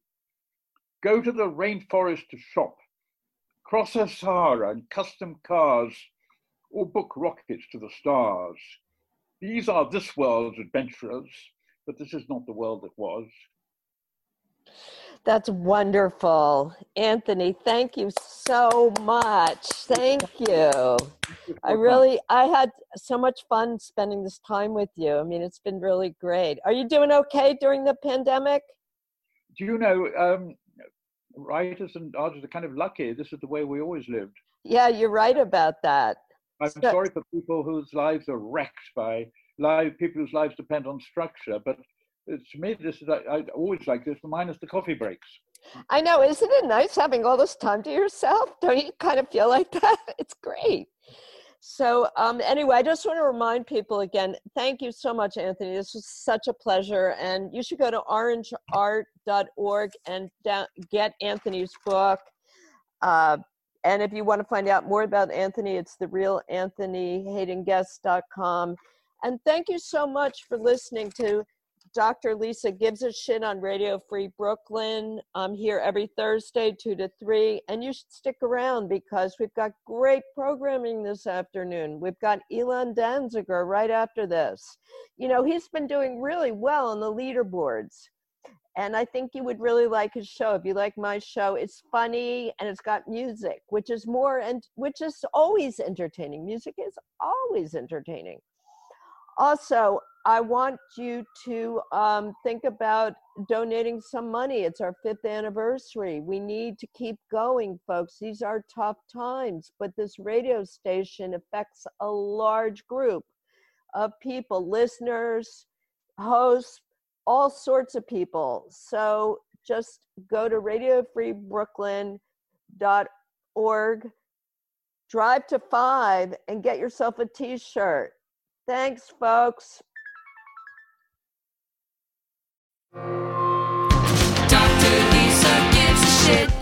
Go to the rainforest to shop, cross the Sahara in custom cars, or book rockets to the stars. These are this world's adventurers, but this is not the world that was. That's wonderful. Anthony, thank you so much. Thank you. I had so much fun spending this time with you. I mean, it's been really great. Are you doing okay during the pandemic? Do you know, writers and artists are kind of lucky. This is the way we always lived. Yeah, you're right about that. I'm sorry for people whose lives are wrecked by people whose lives depend on structure, but to me, this is, I always like this, minus the coffee breaks. I know, isn't it nice having all this time to yourself? Don't you kind of feel like that? It's great. So anyway, I just want to remind people again, thank you so much, Anthony. This was such a pleasure. And you should go to orangeart.org and get Anthony's book. And if you want to find out more about Anthony, it's therealanthonyhatingguest.com. And thank you so much for listening to Dr. Lisa Gives a Shit on Radio Free Brooklyn. I'm here every Thursday, 2 to 3. And you should stick around because we've got great programming this afternoon. We've got Elon Danziger right after this. You know, he's been doing really well on the leaderboards. And I think you would really like his show. If you like my show, it's funny and it's got music, which is always entertaining. Music is always entertaining. Also, I want you to think about donating some money. It's our 5th anniversary. We need to keep going, folks. These are tough times, but this radio station affects a large group of people, listeners, hosts, all sorts of people. So just go to radiofreebrooklyn.org, drive to 5 and get yourself a t-shirt. Thanks, folks. Dr. Lisa Gives a Shit.